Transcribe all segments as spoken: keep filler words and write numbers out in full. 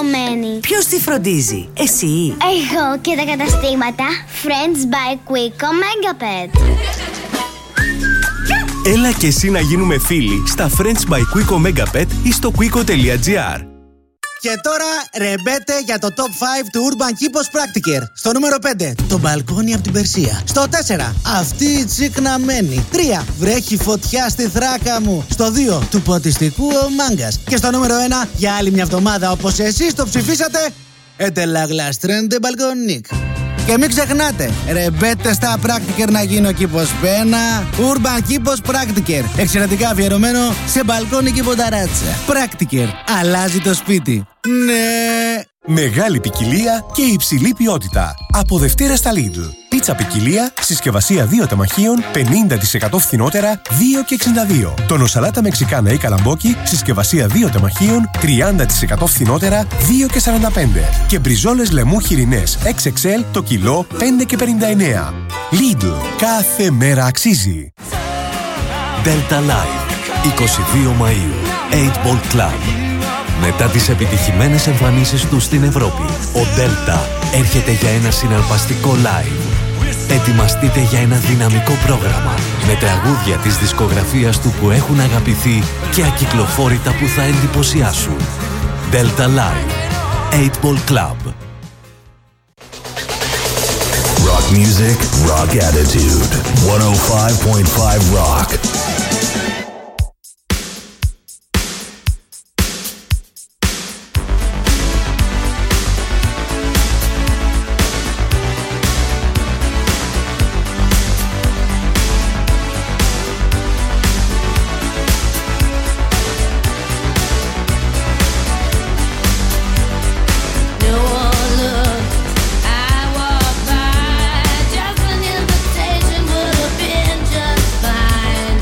ηλικιωμένη. Ποιος τη φροντίζει, εσύ? Εγώ και τα καταστήματα Friends by Quico Megapet. Έλα και εσύ να γίνουμε φίλοι στα Friends by Quico Megapet ή στο quico.gr. Και τώρα ρεμπέτε για το top πέντε του Urban Kipos Practiker. Στο νούμερο πέντε, το μπαλκόνι από την Περσία. Στο τέσσερα, αυτή η τσικναμένη. τρία, βρέχει φωτιά στη θράκα μου. Στο δύο, του ποτιστικού ο Μάγκας. Και στο νούμερο ένα, για άλλη μια εβδομάδα όπως εσείς το ψηφίσατε, ετελαγλαστρέντε μπαλκονίκ. Και μην ξεχνάτε, ρεμπέτε στα Practiker να γίνει ο κήπος πένα. Urban Kipos Practiker. Εξαιρετικά αφιερωμένο σε μπαλκόνι και πονταράτσα. Practiker. Αλλάζει το σπίτι. Ναι. Μεγάλη ποικιλία και υψηλή ποιότητα. Από Δευτέρα στα Lidl. Πίτσα ποικιλία, συσκευασία δύο τεμαχίων, πενήντα τοις εκατό φθηνότερα, δύο και εξήντα δύο. Τονοσαλάτα μεξικάνα ή καλαμπόκι, συσκευασία δύο τεμαχίων, τριάντα τοις εκατό φθηνότερα, δύο και σαράντα πέντε. Και μπριζόλες λεμού χοιρινές εξ εξ ελ το κιλό, πέντε και πενήντα εννέα. Lidl. Κάθε μέρα αξίζει. Delta Live. είκοσι δύο Μαΐου. οκτώ Ball Club. Μετά τις επιτυχημένες εμφανίσεις του στην Ευρώπη, ο Delta έρχεται για ένα συναρπαστικό live. Ετοιμαστείτε για ένα δυναμικό πρόγραμμα με τραγούδια της δισκογραφίας του που έχουν αγαπηθεί και ακυκλοφόρητα που θα εντυπωσιάσουν. Delta Live. οκτώ Ball Club. Rock music, rock attitude. εκατόν πέντε κόμμα πέντε Rock. Just an invitation would have been just fine.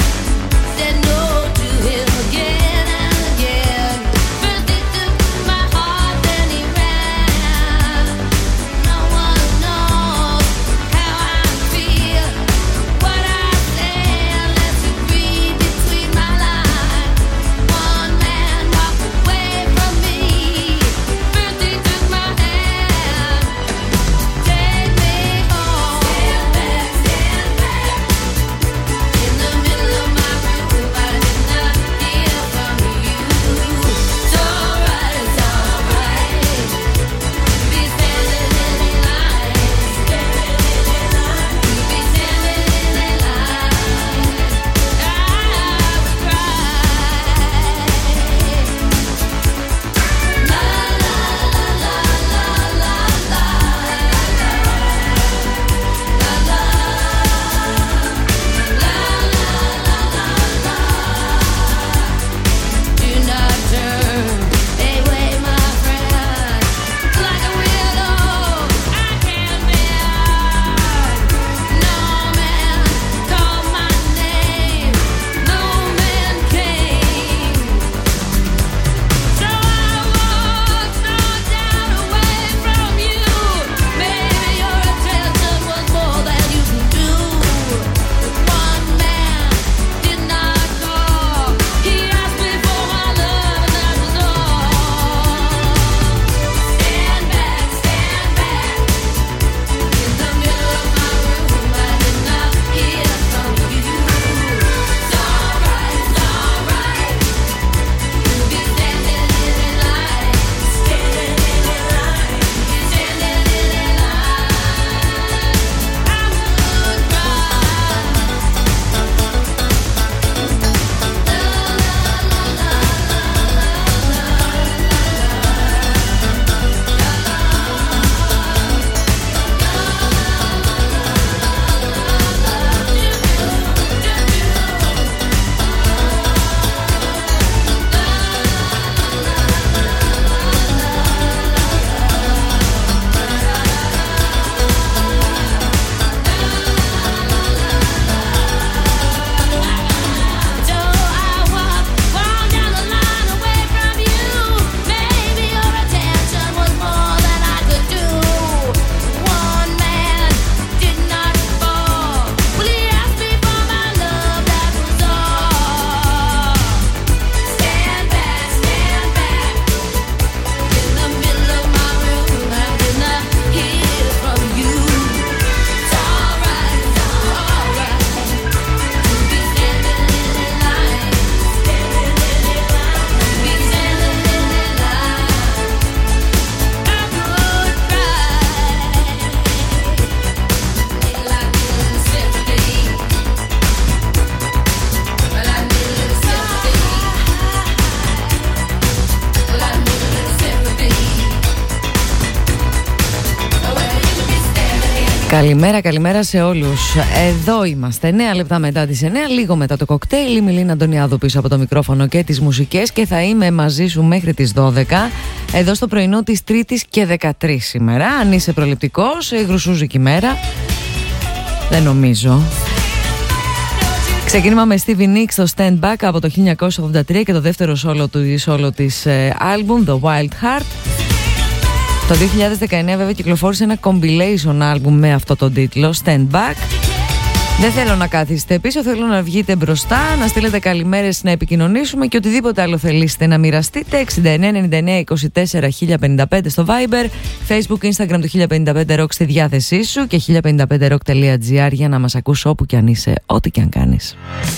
Καλημέρα, καλημέρα σε όλους. Εδώ είμαστε, εννέα λεπτά μετά τις εννέα, λίγο μετά το κοκτέιλ. Η Μιλίνα Αντωνιάδου πίσω από το μικρόφωνο και τις μουσικές και θα είμαι μαζί σου μέχρι τις δώδεκα. Εδώ στο πρωινό της Τρίτης και δεκατρείς σήμερα. Αν είσαι προληπτικός, γρουσούζικη μέρα. Δεν νομίζω. Ξεκίνημα με Stevie Nicks στο Stand Back από το χίλια εννιακόσια ογδόντα τρία και το δεύτερο σόλο του σόλο της άλμπουμ, The Wild Heart. Το δύο χιλιάδες δεκαεννέα βέβαια κυκλοφόρησε ένα compilation album με αυτό τον τίτλο, Stand Back. Δεν θέλω να κάθεστε πίσω, θέλω να βγείτε μπροστά, να στείλετε καλημέρες, να επικοινωνήσουμε και οτιδήποτε άλλο θελήσετε να μοιραστείτε. εξήντα εννέα ενενήντα εννέα είκοσι τέσσερα χίλια πενήντα πέντε στο Viber, Facebook, Instagram του χίλια πενήντα πέντε Rock στη διάθεσή σου και χίλια πενήντα πέντε rock τελεία gr για να μας ακούς όπου κι αν είσαι, ό,τι κι αν κάνεις.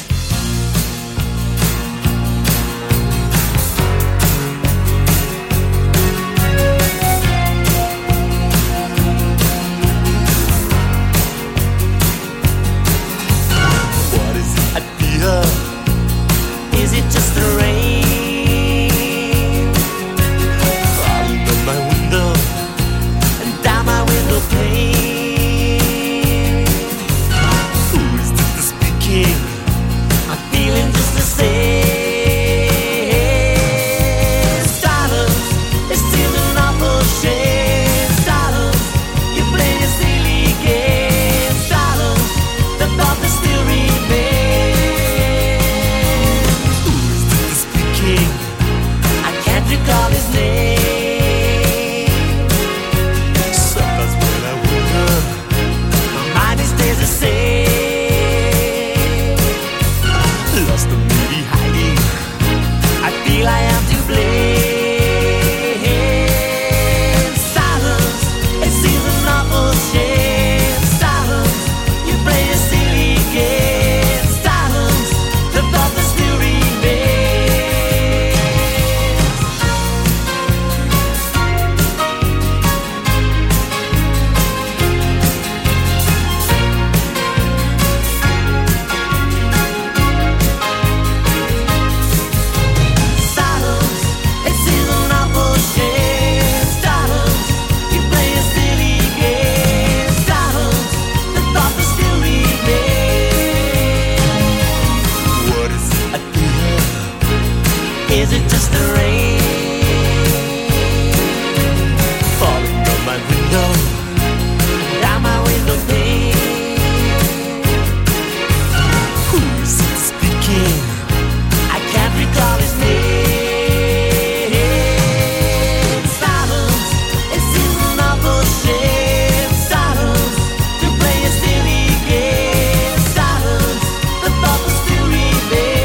Is it just the rain falling on my window and down my window pane? Who is this speaking? I'm feeling just the same. Silence is still an awful shame. Silence, you play a silly game. Silence, the thought that still remains. Call his name. Sometimes when I wonder, my mind it stays the same. Lost and maybe hiding, I feel I am to blame. Silence, it seems an awful shame. Silence, you play a silly game. Silence, the thought that still remains. Is it just the rain falling on my window, down my window pane? Who is it speaking? I can't recall his name. Silence, it seems an awful shame. Silence, to play a silly game. Silence, the thought will still remain.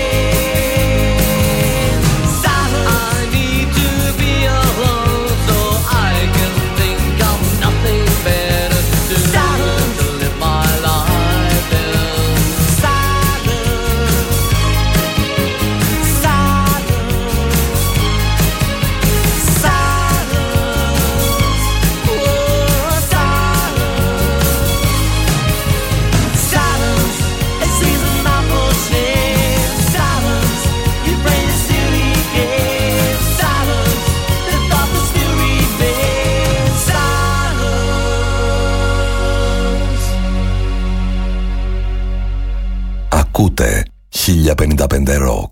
Ακούτε χίλια πενήντα πέντε Rock.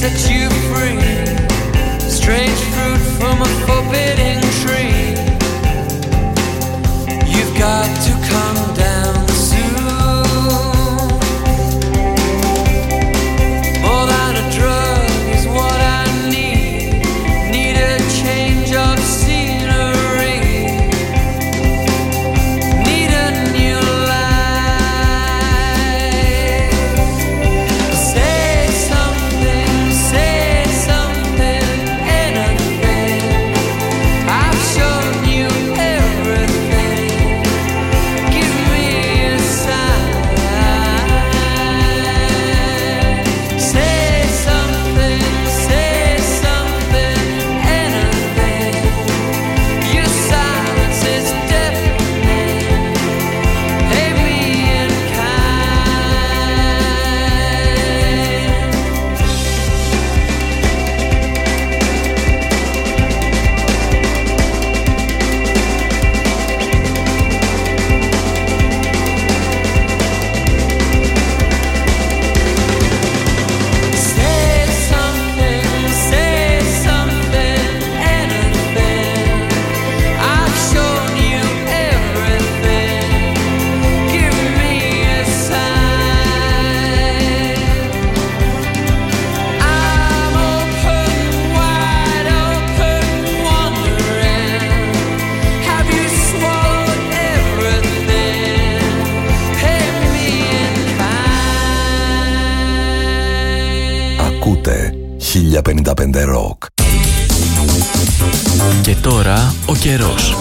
set you free. Strange fruit from a forbidden tree. You've got to come down soon. More than a drug is what I need. Need a change of scenery. Need a new life. Say something, say something, anything. I've shown you everything. Give me a sign. Say something, say something, anything. Your silence is deafening. Pay me in Say something, say something, anything. I've shown you everything. Give me a sign. I'm open, wide open, wondering. Have you swallowed everything? Pay me in kind. Ακούτε χίλια πενήντα πέντε Rock. Και τώρα ο καιρός.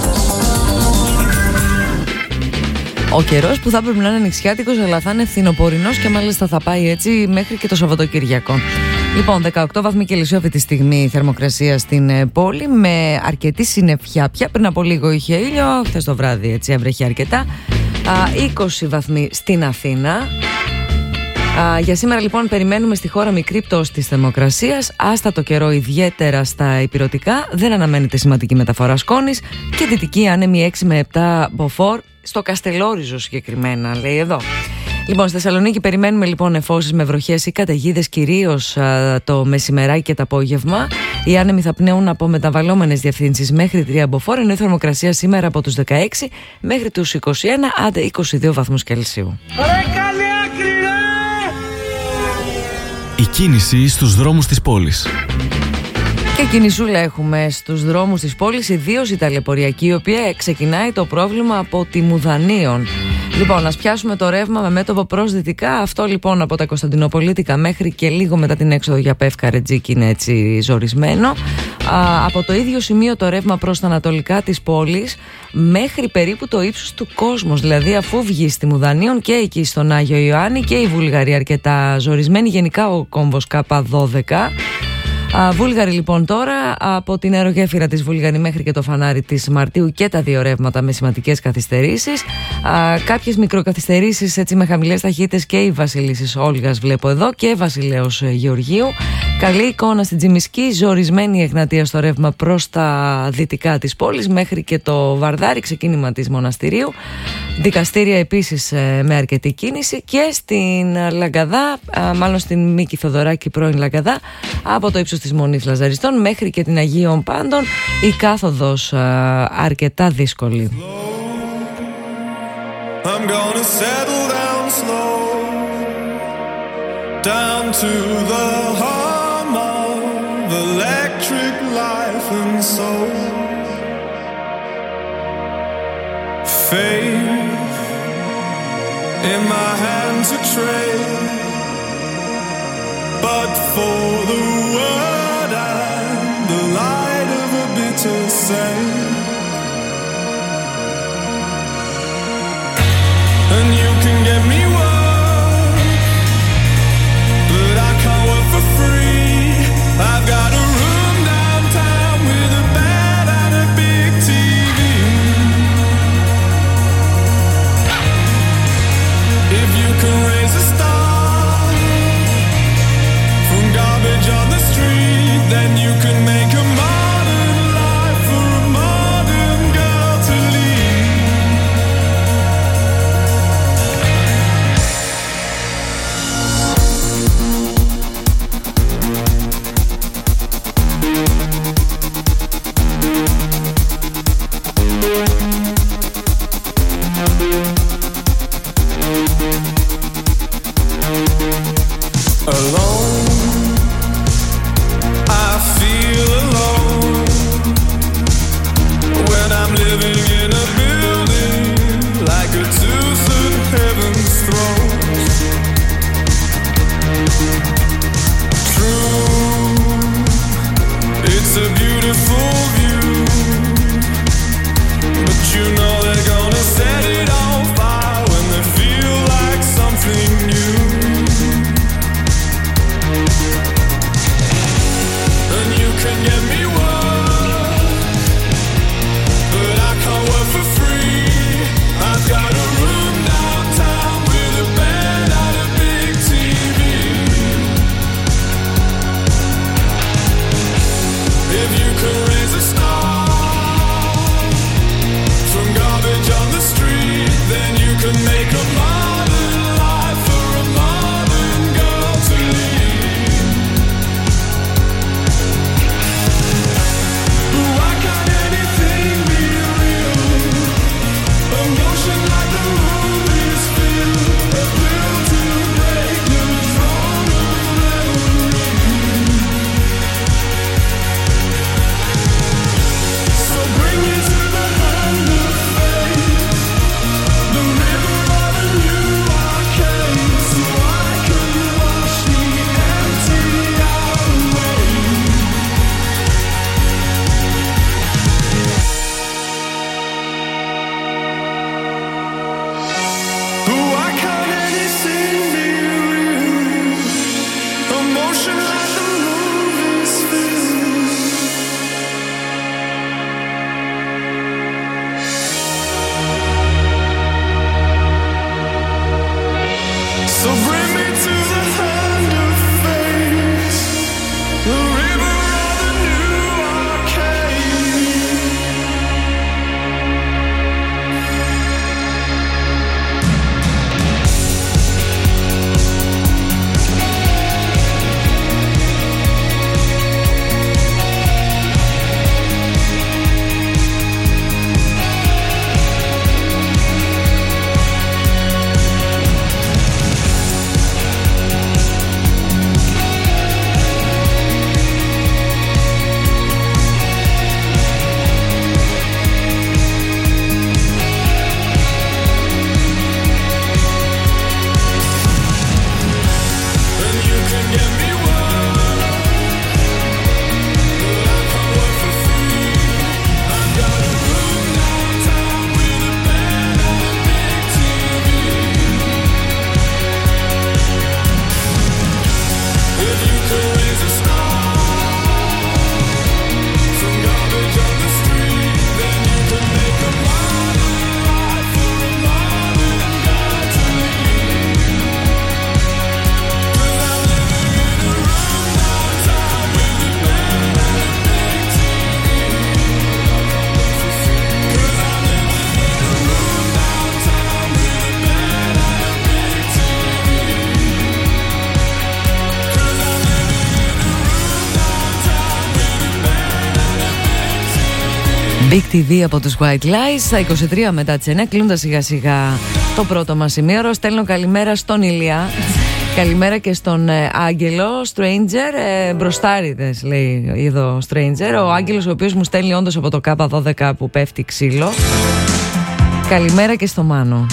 Ο καιρός που θα έπρεπε να είναι νησιάτικος, αλλά θα είναι φθινοπορεινός και μάλιστα θα πάει έτσι μέχρι και το Σαββατοκύριακο. Λοιπόν, δεκαοκτώ βαθμοί Κελσίου αυτή τη στιγμή η θερμοκρασία στην ε, πόλη, με αρκετή συννεφιά. Πια πριν από λίγο είχε ήλιο, χθες το βράδυ έτσι έβρεχε αρκετά. Α, είκοσι βαθμοί στην Αθήνα. Α, για σήμερα λοιπόν περιμένουμε στη χώρα μικρή πτώση της θερμοκρασίας, άστατο καιρό ιδιαίτερα στα ηπειρωτικά, δεν αναμένεται σημαντική μεταφορά σκόνης και δυτική άνεμη έξι με επτά μποφόρ, στο Καστελόριζο συγκεκριμένα λέει εδώ. Λοιπόν, στη Θεσσαλονίκη περιμένουμε λοιπόν νεφώσεις με βροχές ή καταιγίδες κυρίως α, το μεσημεράκι και το απόγευμα. Οι άνεμοι θα πνέουν από μεταβαλλόμενες διευθύνσεις μέχρι τρία μποφόρ, ενώ η θερμοκρασία σήμερα από τους δεκαέξι μέχρι τους είκοσι ένα, άντε είκοσι δύο βαθμούς Κελσίου. Η κίνηση στους δρόμους της πόλης. Και κινησούλα έχουμε στους δρόμους της πόλης, ιδίως η ταλαιπωριακή, η οποία ξεκινάει το πρόβλημα από τη Μουδανίων. Λοιπόν, ας πιάσουμε το ρεύμα με μέτωπο προς δυτικά. Αυτό λοιπόν από τα Κωνσταντινοπολίτικα μέχρι και λίγο μετά την έξοδο για Πεύκα Ρετζίκη είναι έτσι ζορισμένο. Α, από το ίδιο σημείο το ρεύμα προς τα ανατολικά της πόλης μέχρι περίπου το ύψος του Κόσμος. Δηλαδή αφού βγει στη Μουδανίων και εκεί στον Άγιο Ιωάννη και η Βούλγαρη αρκετά ζορισμένη. Γενικά ο κόμβος Κ δώδεκα. Α, Βούλγαρη λοιπόν τώρα, από την αερογέφυρα της Βούλγαρη μέχρι και το φανάρι της Μαρτίου και τα δύο ρεύματα με σημαντικές καθυστερήσεις. Α, κάποιες μικροκαθυστερήσεις έτσι με χαμηλές ταχύτητες και η Βασιλίσσης Όλγας βλέπω εδώ και Βασιλέως Γεωργίου. Καλή εικόνα στην Τζιμισκή, ζορισμένη η Εγνατία στο ρεύμα προς τα δυτικά της πόλης μέχρι και το Βαρδάρι, ξεκίνημα της Μοναστηρίου. Δικαστήρια επίσης με αρκετή κίνηση και στην Λαγκαδά, μάλλον στην Μίκη Θοδωράκη πρώην Λαγκαδά, από το ύψος της Μονής Λαζαριστών μέχρι και την Αγίων Πάντων, η κάθοδος αρκετά δύσκολη. I'm gonna settle down slow, down to the hum of electric life and soul. Faith in my hand to trade, but for the word and the light of a bitter saint. And you can get me work, but I can't work for free. I've got a room downtown with a bed and a big T V. If you can raise a star from garbage on the street, then you can make a modern life for a modern girl to lead. home. I feel alone when I'm living in a building like a tooth in heaven's throne. True, it's a beautiful view, but you know they're gonna set it on fire when they feel like something new. And you can get me work, but I can't work for free. I've got a room downtown with a bed and a big T V. If you could raise a star from garbage on the street, then you can make a modern life for a modern girl to lead. Why can't anything be real? Emotion like the movies feel, a pill to break the throne of memory. So bring me to the hand of fate, the river of a new arcade, so I can wash the empty hour away. Why can't anything be real? Emotion like the movies feel. So bring me to the hand of fate, the river of a new arcade. And you can get me work, but I can't work for free. I've got a room downtown with a bed and a big T V. If you could raise a star from garbage on the street, then you can make a modern life for a modern girl to lead. 'Cause I'm living in a room downtown with a bed and a big T V. 'Cause I'm living in a room downtown with a bed and a big T V. 'Cause I'm living in a room downtown with a bed and a big T V. Big τι βι από τους White Lies, στα είκοσι τρία μετά τις εννιά, κλείνοντας σιγά σιγά το πρώτο μας ημίωρο. Στέλνω καλημέρα στον Ηλία, καλημέρα και στον ε, Άγγελο, Stranger, ε, μπροστάριδες λέει εδώ Stranger. Ο Άγγελος ο οποίος μου στέλνει όντως από το Κάπα δώδεκα που πέφτει ξύλο. Καλημέρα και στο Μάνο.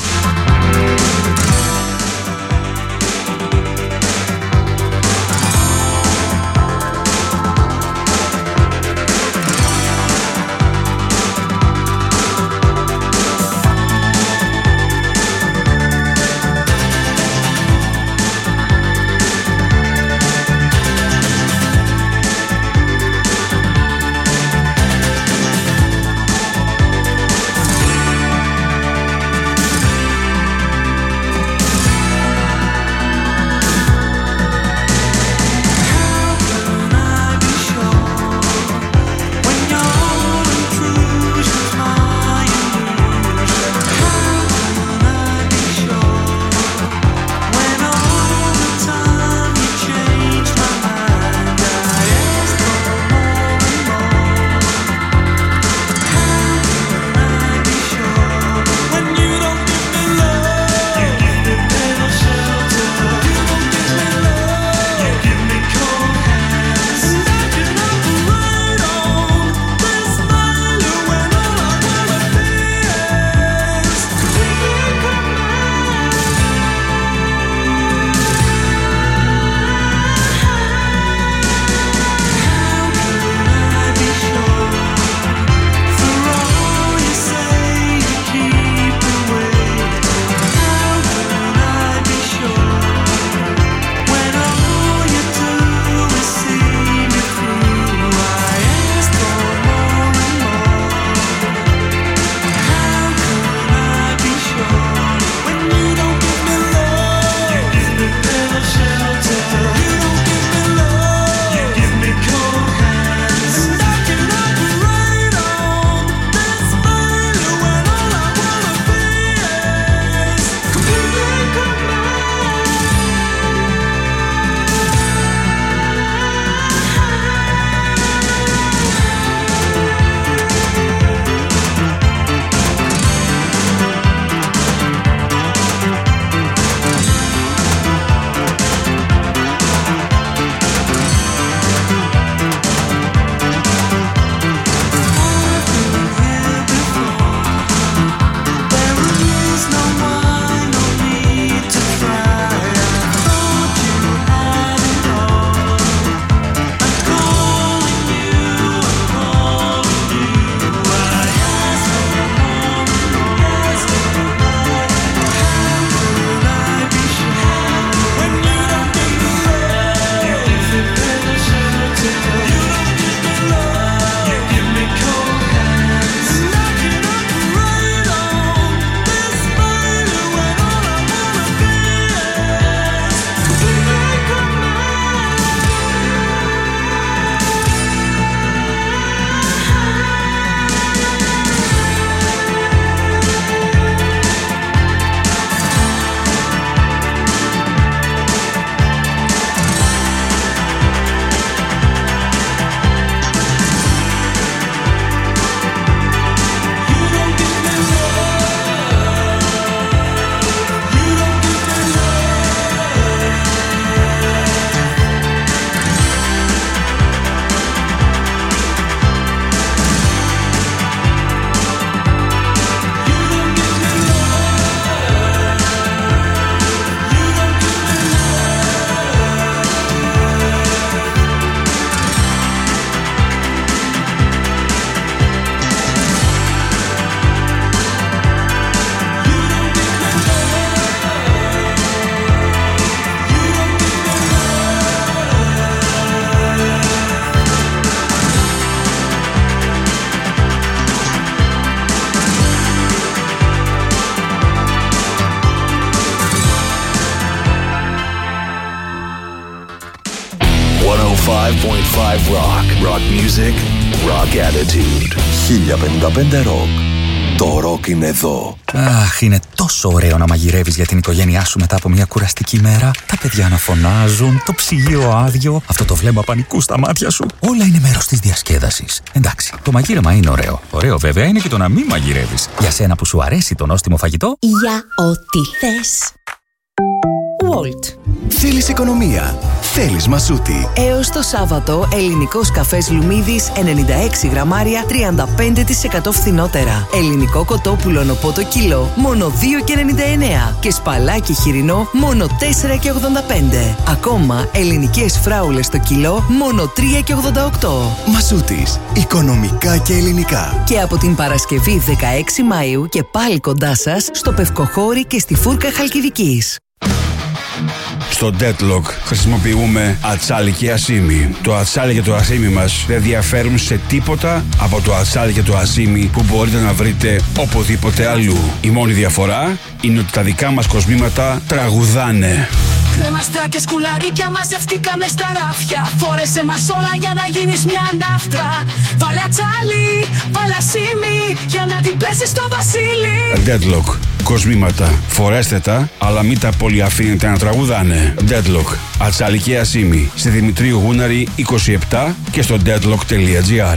εκατό πέντε κόμμα πέντε Rock. Rock music, rock attitude. χίλια πενήντα πέντε Rock. Το ροκ είναι εδώ. Αχ, είναι τόσο ωραίο να μαγειρεύεις για την οικογένειά σου μετά από μια κουραστική μέρα. Τα παιδιά να φωνάζουν, το ψυγείο άδειο, αυτό το βλέμμα πανικού στα μάτια σου. Όλα είναι μέρος της διασκέδασης. Εντάξει, το μαγείρεμα είναι ωραίο. Ωραίο βέβαια είναι και το να μην μαγειρεύεις. Για σένα που σου αρέσει το νόστιμο φαγητό. Για ό,τι θες. Walt. Θέλεις οικονομία. Θέλεις Μασούτη. Έως το Σάββατο, ελληνικός καφές Λουμίδης ενενήντα έξι γραμμάρια τριάντα πέντε τοις εκατό φθηνότερα. Ελληνικό κοτόπουλο νοπό το κιλό μόνο δύο και ενενήντα εννέα. Και σπαλάκι χοιρινό μόνο τέσσερα και ογδόντα πέντε. Ακόμα ελληνικές φράουλες το κιλό μόνο τρία και ογδόντα οκτώ. Μασούτης. Οικονομικά και ελληνικά. Και από την Παρασκευή δεκαέξι Μαΐου και πάλι κοντά σας στο Πευκοχώρι και στη Φούρκα Χαλκιδικής. Στο Deadlock χρησιμοποιούμε ατσάλι και ασίμι. Το ατσάλι και το ασίμι μας δεν διαφέρουν σε τίποτα από το ατσάλι και το ασίμι που μπορείτε να βρείτε οπουδήποτε αλλού. Η μόνη διαφορά είναι ότι τα δικά μας κοσμήματα τραγουδάνε. Κρέμαστρα και σκουλαρίκια μαζευτήκαμε στα ράφια. Φόρεσε μας όλα για να γίνεις μια ναύτρα. Βάλε ατσάλι, βάλε ασίμι για να την πέσεις στο βασίλι. Deadlock. Κοσμήματα. Φορέστε τα, αλλά μην τα πολύ αφήνετε να τραγουδάνε. Deadlock. Ατσάλι και ασίμι. Στη Δημητρίου Γούναρη είκοσι επτά και στο deadlock τελεία gr.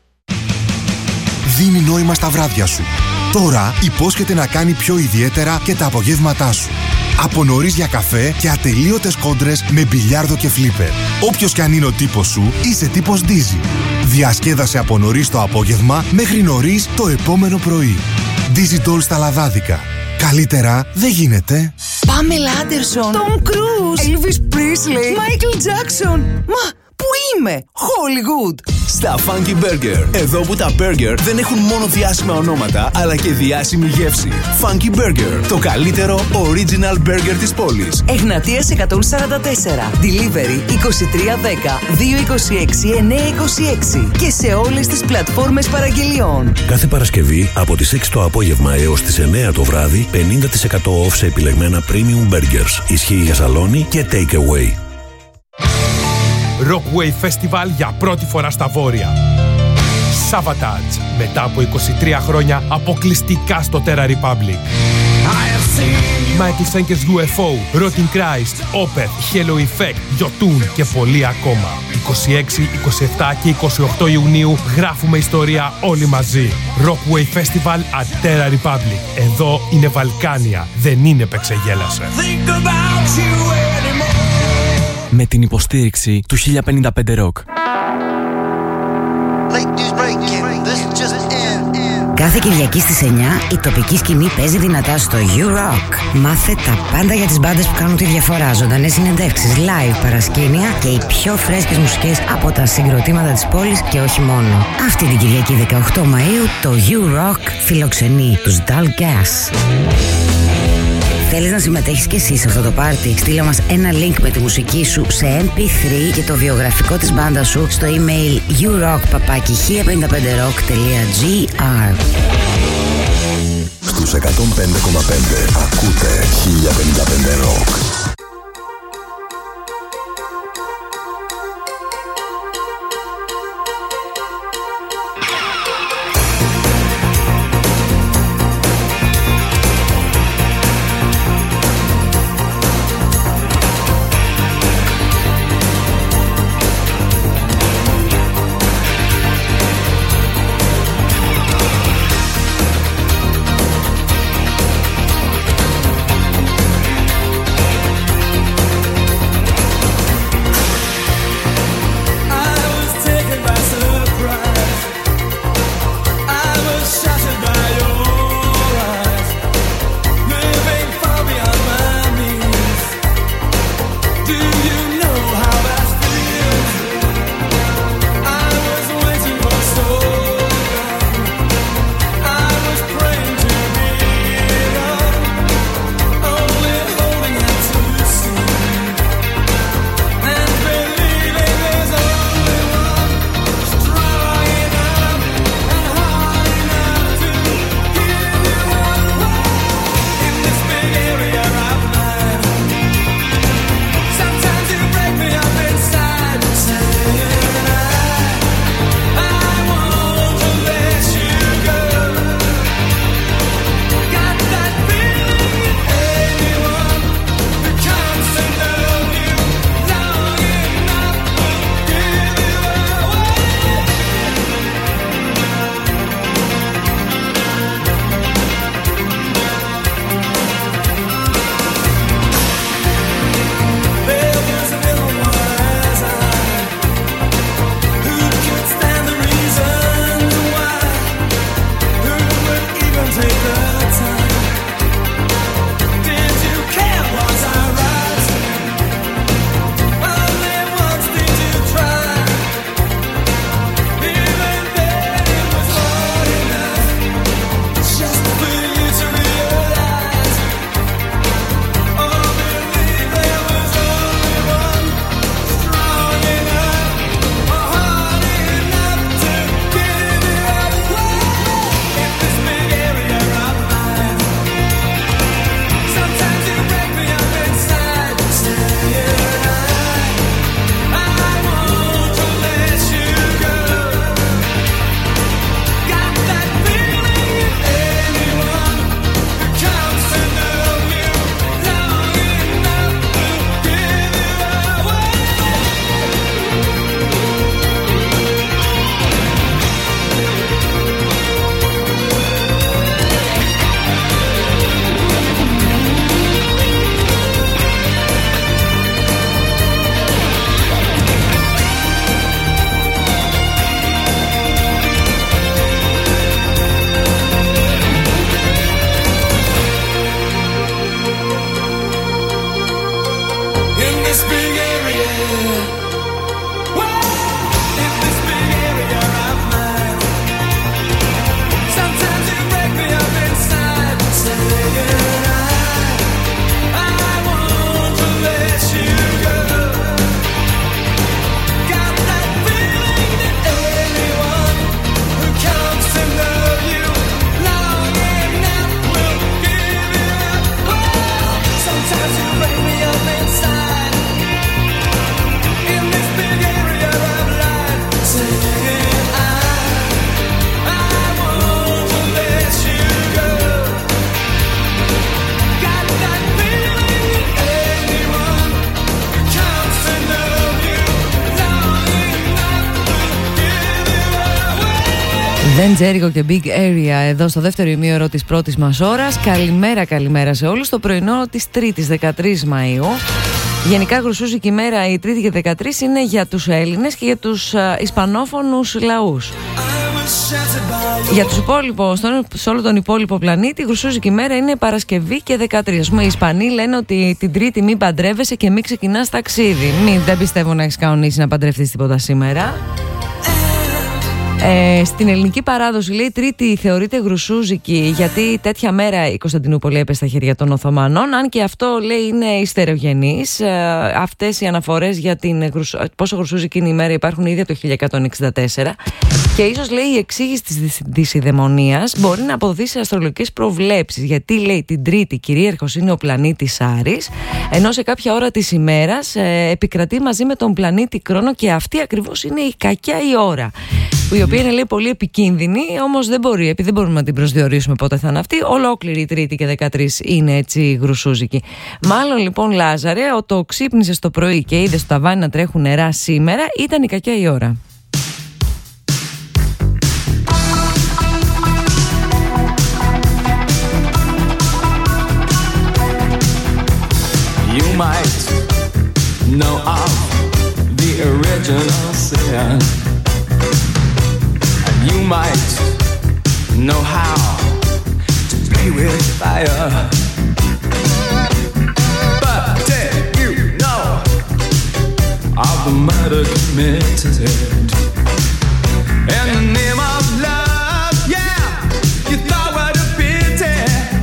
Δίνει νόημα στα βράδια σου. Τώρα υπόσχεται να κάνει πιο ιδιαίτερα και τα απογεύματά σου. Από νωρίς για καφέ και ατελείωτες κόντρες με μπιλιάρδο και φλίπερ. Όποιος κι αν είναι ο τύπος σου, είσαι τύπος Dizzy. Διασκέδασε από νωρίς το απόγευμα μέχρι νωρίς το επόμενο πρωί. Dizzy Doll στα λαδάδικα. Καλύτερα δεν γίνεται. Πάμελα Άντερσον, Τομ Κρούζ, Έλβις Πρίσλι, Μάικλ Τζάκσον. Μα, πού είμαι? Hollywood. Στα Funky Burger. Εδώ που τα burger δεν έχουν μόνο διάσημα ονόματα, αλλά και διάσημη γεύση. Funky Burger. Το καλύτερο original burger της πόλης. Εγνατίας εκατόν σαράντα τέσσερα. Delivery είκοσι τρία δέκα δύο είκοσι έξι εννιά είκοσι έξι. Και σε όλες τις πλατφόρμες παραγγελιών. Κάθε Παρασκευή από τις έξι το απόγευμα έως τις εννιά το βράδυ πενήντα τοις εκατό off σε επιλεγμένα premium burgers. Ισχύει για σαλόνι και take away. Rockway Festival για πρώτη φορά στα Βόρεια. Savatage, μετά από είκοσι τρία χρόνια αποκλειστικά στο Terra Republic. Michael Schenker's γιου εφ ο, Rotting Christ, Opeth, Halo Effect, Jotun και πολλοί ακόμα. είκοσι έξι, είκοσι επτά και είκοσι οκτώ Ιουνίου γράφουμε ιστορία όλοι μαζί. Rockway Festival at Terra Republic. Εδώ είναι Βαλκάνια, δεν είναι Πεξεγέλασε. Με την υποστήριξη του χίλια πενήντα πέντε Rock. Κάθε Κυριακή στις εννιά η τοπική σκηνή παίζει δυνατά στο U-Rock. Μάθε τα πάντα για τις μπάντες που κάνουν τη διαφορά. Ζωντανές συνεντεύξεις, live, παρασκήνια και οι πιο φρέσκες μουσικές από τα συγκροτήματα της πόλης και όχι μόνο. Αυτή την Κυριακή δεκαοκτώ Μαΐου το U-Rock φιλοξενεί τους Dull Gas. Θέλεις να συμμετέχεις και εσύ σε αυτό το πάρτι? Στείλε μας ένα link με τη μουσική σου σε εμ πι θρι και το βιογραφικό της μπάντας σου στο email γιου ροκ παπάκι χίλια πενήντα πέντε rock τελεία gr. Στους εκατόν πέντε κόμμα πέντε ακούτε χίλια πενήντα πέντε Rock. Dan Jericho και Big Area εδώ στο δεύτερο ημίωρο της πρώτης μας ώρας. Καλημέρα, καλημέρα σε όλους. Το πρωινό της Τρίτης δεκατρείς Μαΐου. Γενικά γρουσούζικη ημέρα η Τρίτη και δεκατρείς είναι για τους Έλληνες και για τους α, Ισπανόφωνους λαούς. Για τους υπόλοιπους, σε όλο τον υπόλοιπο πλανήτη, η γρουσούζικη ημέρα είναι Παρασκευή και δεκατρείς. Ας πούμε, οι Ισπανοί λένε ότι την Τρίτη μην παντρεύεσαι και μην ξεκινάς ταξίδι. Μην, δεν πιστεύω να έχεις κανονίσει να παντρευτείς τίποτα σήμερα. Ε, στην ελληνική παράδοση, λέει, Τρίτη θεωρείται γρουσούζικη γιατί τέτοια μέρα η Κωνσταντινούπολη έπεσε στα χέρια των Οθωμανών. Αν και αυτό, λέει, είναι υστερογενής. Ε, αυτές οι αναφορές για την γρουσου... πόσο γρουσούζικη είναι η μέρα υπάρχουν ήδη από το χίλια εκατόν εξήντα τέσσερα. Και ίσως, λέει, η εξήγηση της δυσιδαιμονίας μπορεί να αποδοθεί σε αστρολογικές προβλέψεις. Γιατί, λέει, την Τρίτη κυρίαρχος είναι ο πλανήτης Άρης, ενώ σε κάποια ώρα της ημέρας ε, επικρατεί μαζί με τον πλανήτη Κρόνο και αυτή ακριβώς είναι η κακιά η ώρα. Η οποία είναι, λέει, πολύ επικίνδυνη, όμως δεν μπορεί, επειδή δεν μπορούμε να την προσδιορίσουμε πότε θα είναι αυτή. Ολόκληρη η Τρίτη και δεκατρείς είναι έτσι γρουσούζικη. Μάλλον, λοιπόν, Λάζαρε, όταν ξύπνησες το πρωί και είδες στο ταβάνι να τρέχουν νερά σήμερα, ήταν η κακιά η ώρα. You might know of the original sin. You might know how to play with fire. But did you know of the murder committed in the name of love? Yeah, you thought what a pity.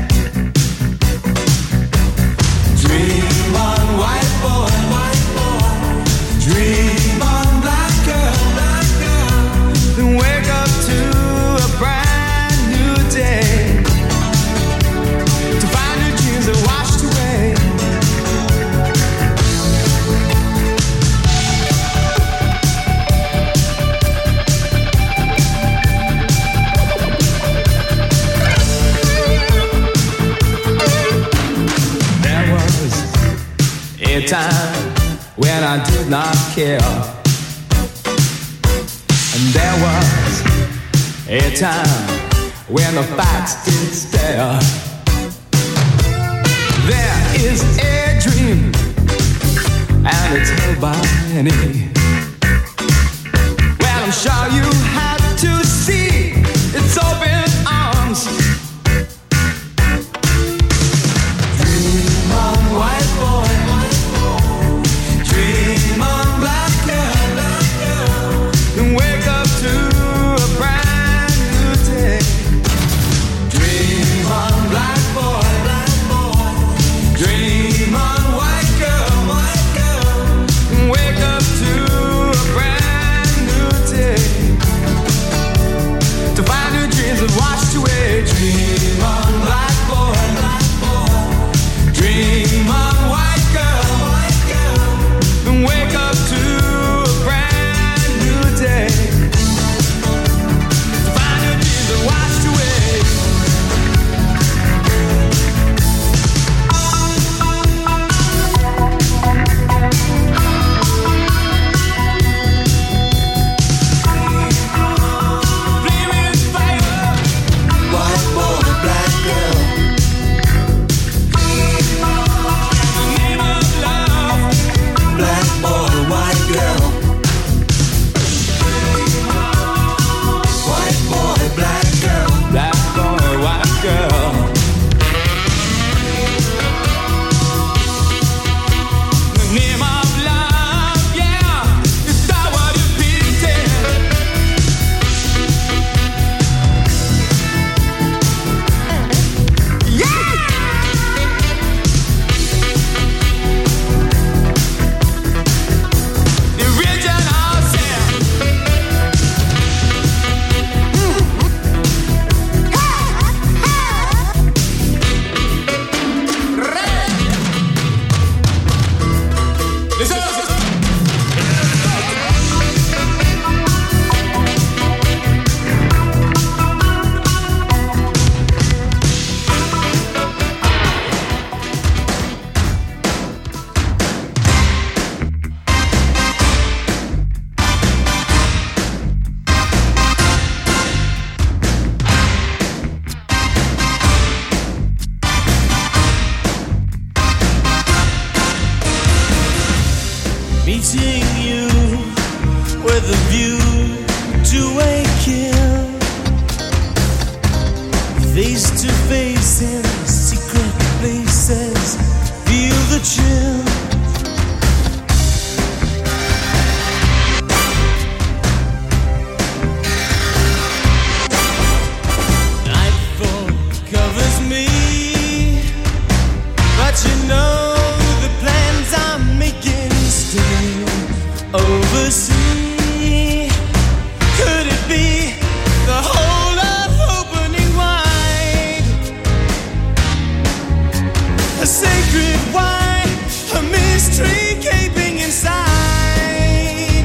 Dream on, white boy, white boy. Dream on, black girl, black girl. Then wake up to a brand new day, to find your dreams are washed away. There was a time when I did not care, and there was a time when the facts did stare. There is a dream, and it's held by many. Well, I'm sure you had to see its open arms. Dream on, white boy, white boy. Dream on, black girl, black girl. And wake up to a brand new day. Dream on, black boy, black boy. Dream on, white girl, white girl. And wake up to a brand new day. with a view to a kill. Face to face in secret places, feel the chill. Nightfall covers me, but you know the plans I'm making still oversee. Could it be the whole of opening wide? A sacred wine, a mystery gaping inside.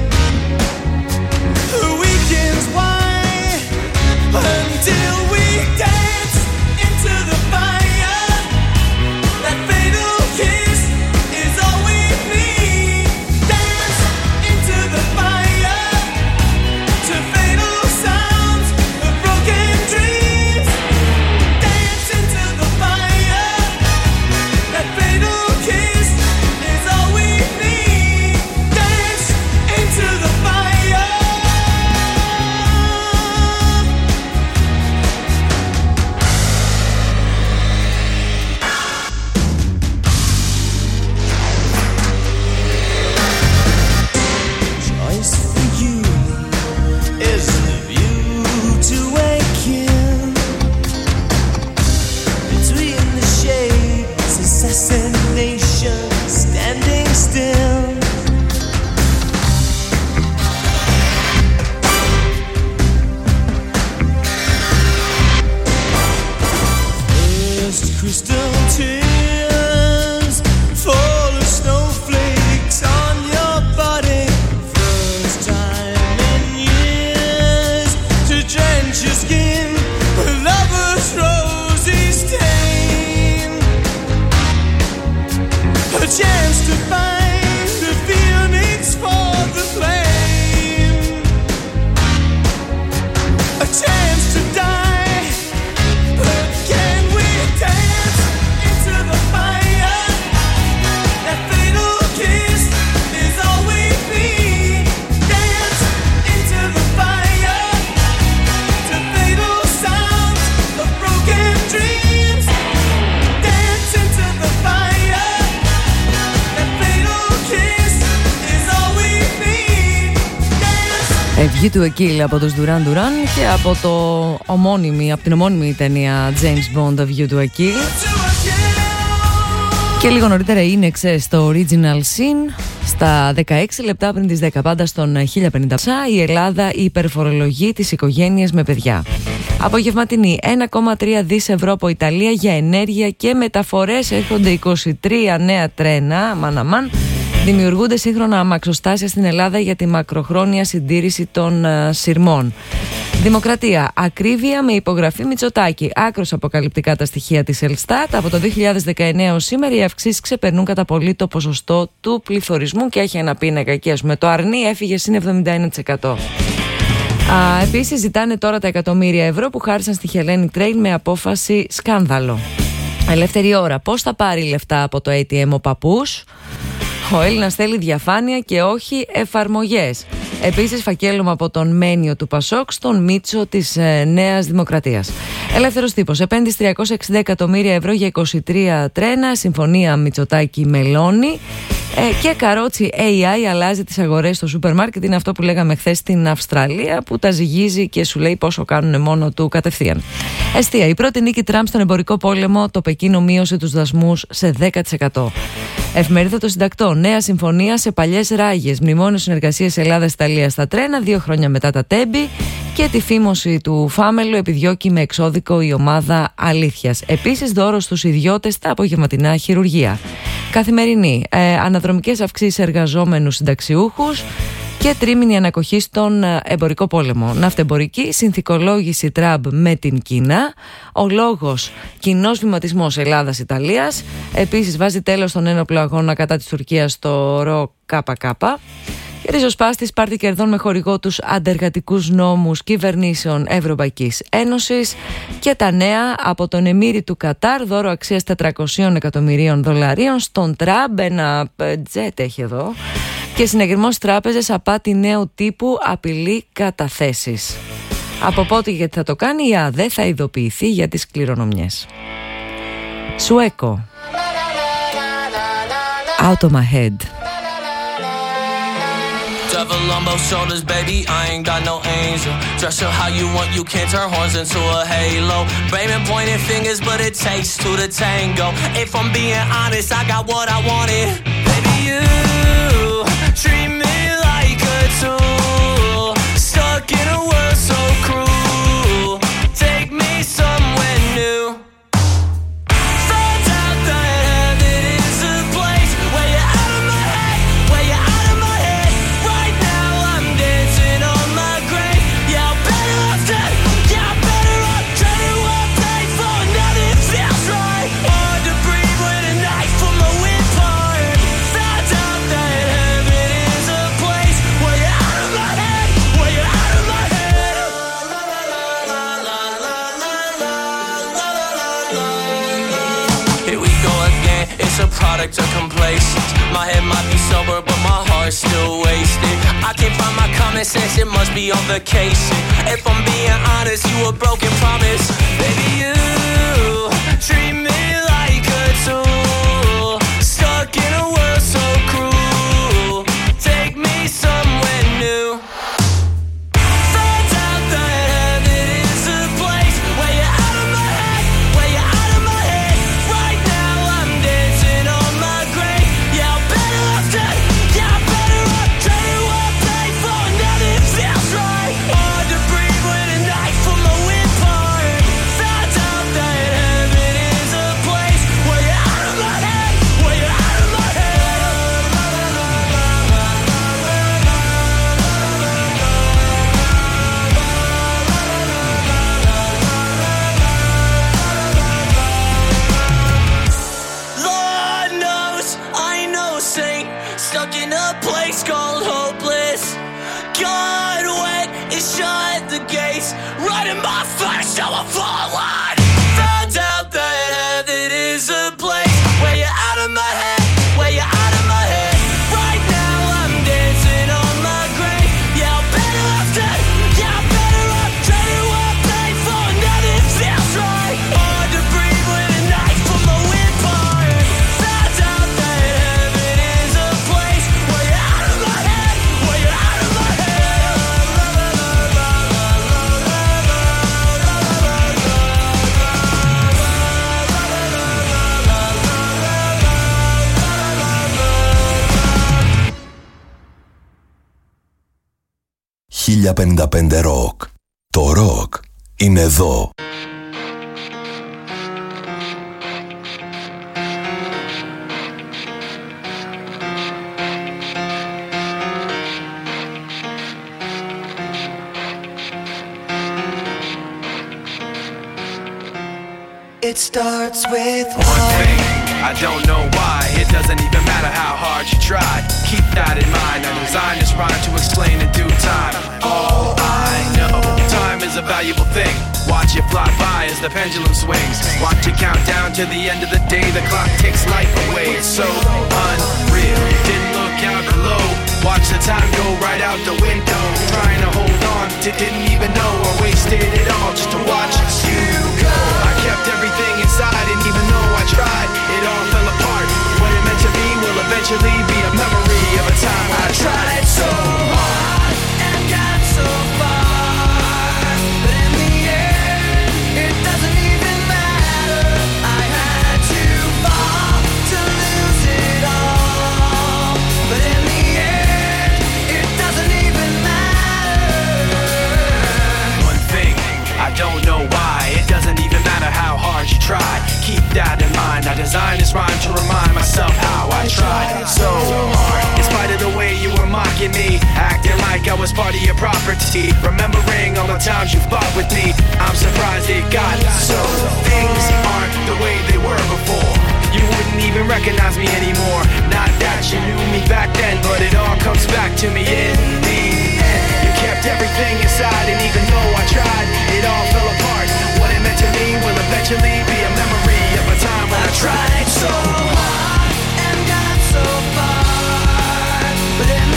The weekend's wine until we dance into the fire. That fatal kiss is all we need. Dance into the fire to fatal sounds of broken dreams. Dance into the fire. That fatal kiss is all we need. Dance into the fire. Choice for you is the view to a kill. Between the shades, assassination standing still. First crystal tears fall as snowflakes on your body. First time in years to drench your skin with lover's rosy stain. A chance to find the phoenix for the flame. A chance to die, but can we dance into the fire? That fatal kiss is all we need. Dance into the fire to fatal sounds of broken dreams. Dance into the fire. That fatal kiss is all we need. Dance. A View to a Kill από τους Duran Duran και από, το ομώνυμη, από την ομώνυμη ταινία James Bond A View to a Kill. Και λίγο νωρίτερα είναι στο original scene στα δεκαέξι λεπτά πριν τις δέκα, πάντα στον χίλια πενήντα. Η Ελλάδα υπερφορολογεί τις οικογένειες με παιδιά. Απογευματινή ένα κόμμα τρία δισεκατομμύρια ευρώ από Ιταλία για ενέργεια και μεταφορές. Έρχονται είκοσι τρία νέα τρένα, μαν αμάν. Δημιουργούνται σύγχρονα αμαξοστάσια στην Ελλάδα για τη μακροχρόνια συντήρηση των uh, σειρμών. Δημοκρατία. Ακρίβεια με υπογραφή Μητσοτάκη. Άκρως αποκαλυπτικά τα στοιχεία της Ελστάτ. Από το δύο χιλιάδες δεκαεννέα ως σήμερα οι αυξήσεις ξεπερνούν κατά πολύ το ποσοστό του πληθωρισμού και έχει ένα πίνακα εκεί. Ας πούμε, το αρνί έφυγε συν εβδομήντα ένα τοις εκατό. Α, επίσης ζητάνε τώρα τα εκατομμύρια ευρώ που χάρισαν στη Hellenic Trail με απόφαση σκάνδαλο. Ελεύθερη ώρα. Πώς θα πάρει λεφτά από το έι τι εμ ο παππούς? Ο Έλληνας θέλει διαφάνεια και όχι εφαρμογές. Επίσης, φακέλωμα από τον Μένιο του Πασόκ στον Μίτσο της ε, Νέας Δημοκρατίας. Ελεύθερος τύπος. Επένδυση τριακόσια εξήντα εκατομμύρια ευρώ για είκοσι τρία τρένα. Συμφωνία Μητσοτάκη Μελώνη. Ε, και καρότσι έι άι αλλάζει τις αγορές στο σούπερ μάρκετ. Είναι αυτό που λέγαμε χθες στην Αυστραλία, που τα ζυγίζει και σου λέει πόσο κάνουν μόνο του κατευθείαν. Εστία. Η πρώτη νίκη Τραμπ στον εμπορικό πόλεμο. Το Πεκίνο μείωσε τους δασμούς σε δέκα τοις εκατό. Εφημερίδα των Συντακτών. Νέα συμφωνία σε παλιές ράγες. Μνημόνιο συνεργασίας Ελλάδα-Ιταλία στα τρένα, δύο χρόνια μετά τα τέμπη. Και τη φήμωση του Φάμελου επιδιώκει με εξώδικο η ομάδα Αλήθειας. Επίσης, δώρο στους ιδιώτες στα απογευματινά χειρουργεία. Καθημερινή. Ε, αναδρομικές αυξήσεις εργαζόμενους συνταξιούχους. Και τρίμηνη ανακοχή στον εμπορικό πόλεμο. Ναυτεμπορική συνθηκολόγηση Τραμπ με την Κίνα. Ο λόγος κοινός βηματισμός Ελλάδας-Ιταλίας. Επίσης βάζει τέλος στον ένοπλο αγώνα κατά της Τουρκίας στο ΡΟΚΚ. Και ριζοσπάστης πάρτι κερδών με χορηγό τους αντεργατικούς νόμους κυβερνήσεων Ευρωπαϊκής Ένωσης. Και τα νέα από τον Εμμύρη του Κατάρ, δώρο αξίας τετρακόσια εκατομμυρίων δολαρίων στον Τραμπ. Ένα τζετ έχει εδώ. Και συνεγερμός τράπεζες, απάτη νέου τύπου, απειλή καταθέσεις. Από πότε, γιατί θα το κάνει, η ΑΔΕ θα ειδοποιηθεί για τις κληρονομιές. Σουέκο, Out of my head. Devil on both shoulders, baby, I ain't got no angel. Dress her how you want, you can't turn horns into a halo. Blaming pointing fingers, but it takes two to tango. If I'm being honest, I got what I wanted. Baby, you treat me like a tool. Stuck in a world so cruel. Take me somewhere new. Found out that heaven is a place where you're out of my head, where you're out of my head. Right now I'm dancing on my grave. Yeah, I'm better off dead. Yeah, I'm better off trading what I paid for. Nothing feels right. Hard to breathe with a knife from my windpipe. Found out that heaven is a place where you're out of my head, where you're out of my head. Here we go again, it's a product of complacence. My head might be sober, but my heart's still wasted. I can't find my common sense, it must be on vacation. If I'm being honest, you a broken promise. Baby, you treat me like a tool. Stuck in a world so cruel. Take me somewhere new. Found out that heaven is a place where you're out of my head, where you're out of my head. Right now I'm dancing on my grave. Yeah, I'm better off dead. Yeah, I'm better off trading what I paid for. Nothing feels right. Hard to breathe with a knife from my windpipe. Found out that heaven is a place where you're out of my head, where you're out of my head. Lord knows I ain't no saint, stuck in a place called hopeless. God went and shut the gates, right in my face, so I forward. Found out that heaven is a place where you're out of my head, where you're out of my head. Right now I'm dancing on my grave. Yeah, I'm better off dead. Yeah, I'm better off trading what I paid for. Nothing feels right. Hard to breathe with a knife from my windpipe. Found out that heaven is a place where you're out of my head, where you're out of my head. χίλια πενήντα πέντε Rock. Το ροκ είναι εδώ. It starts with one thing. I don't know why. It doesn't even matter how hard you try. Keep that in mind. I designed this rhyme to explain in due time. All I know, time is a valuable thing. Watch it fly by as the pendulum swings. Watch it count down to the end of the day. The clock takes life away. It's so unreal. Didn't look out below. Watch the time go right out the window. Trying to hold on to didn't even know I wasted it all just to watch you go. I kept everything inside and even though I tried, it all fell apart. What it meant to me will eventually be a memory of a time I tried so hard and got so far. But in the end, it doesn't even matter. I had to fall to lose it all. But in the end, it doesn't even matter. One thing, I don't know why. It doesn't even matter how hard you try. Keep that in mind. I designed this rhyme to remind myself how I tried so hard. In spite of the way you were mocking me, acting like I was part of your property. Remembering all the times you fought with me, I'm surprised it got so. Things aren't the way they were before. You wouldn't even recognize me anymore. Not that you knew me back then, but it all comes back to me in the end. You kept everything inside, and even though I tried, it all fell apart. What it meant to me will eventually be a memory of a time when I tried so hard and got so far. But in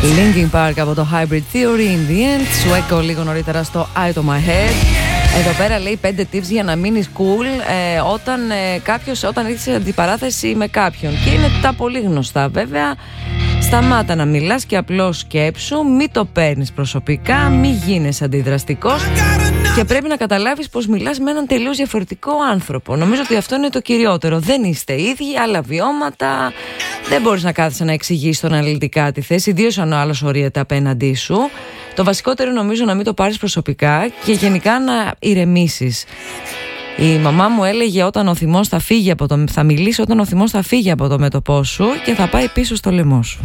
Linkin Park από το Hybrid Theory, In the End. Σουέκο λίγο νωρίτερα στο Out of My Head. Εδώ πέρα λέει πέντε tips για να μείνεις cool ε, όταν ε, κάποιος, όταν έχεις αντιπαράθεση με κάποιον. Και είναι τα πολύ γνωστά βέβαια. Σταμάτα να μιλάς και απλώς σκέψου, μη το παίρνεις προσωπικά, μη γίνεις αντιδραστικός και πρέπει να καταλάβεις πως μιλάς με έναν τελείως διαφορετικό άνθρωπο. Νομίζω ότι αυτό είναι το κυριότερο. Δεν είστε ίδιοι, άλλα βιώματα, δεν μπορείς να κάθεσαι να εξηγήσεις τον αναλυτικά τη θέση, ιδίως αν ο άλλος ορίεται απέναντί σου. Το βασικότερο νομίζω να μην το πάρεις προσωπικά και γενικά να ηρεμήσεις. Η μαμά μου έλεγε όταν ο θυμός θα φύγει από το, θα μιλήσει όταν ο θυμός θα φύγει από το μέτωπό σου και θα πάει πίσω στο λαιμό σου.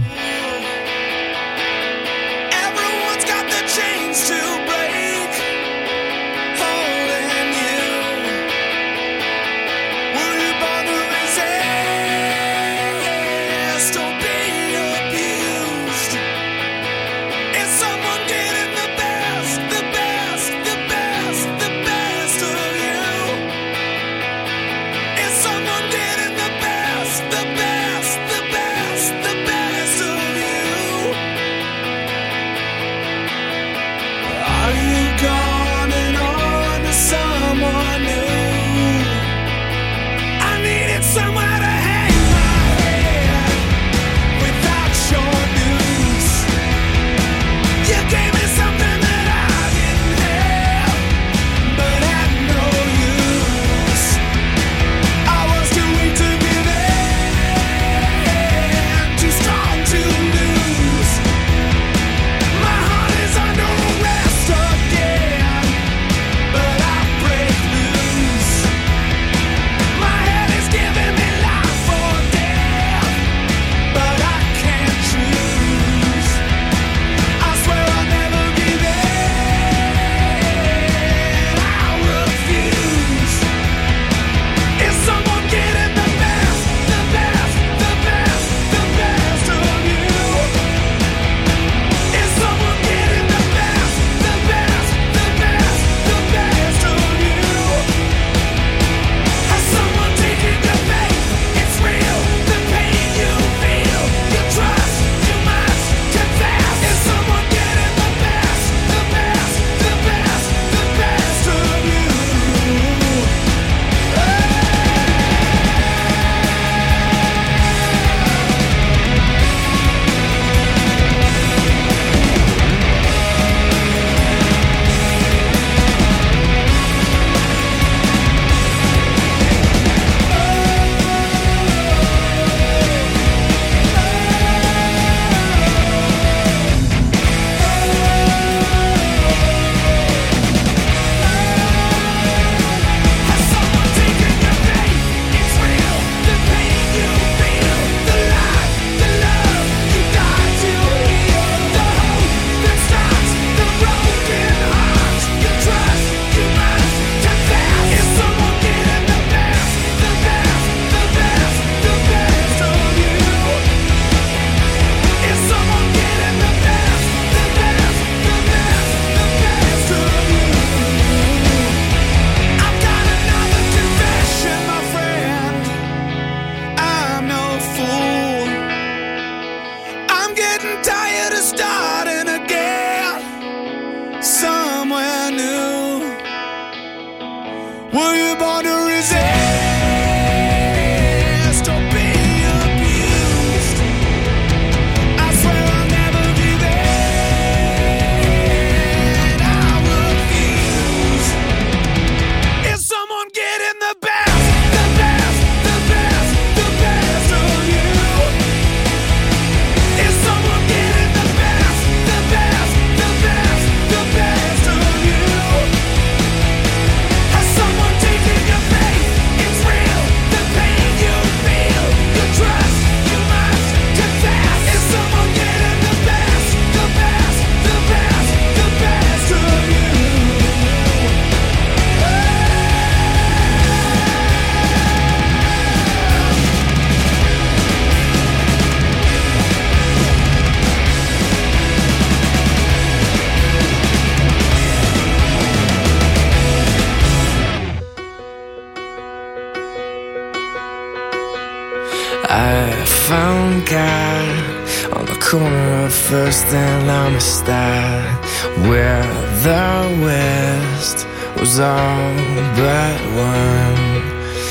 corner of First and Amistad, where the West was all but one.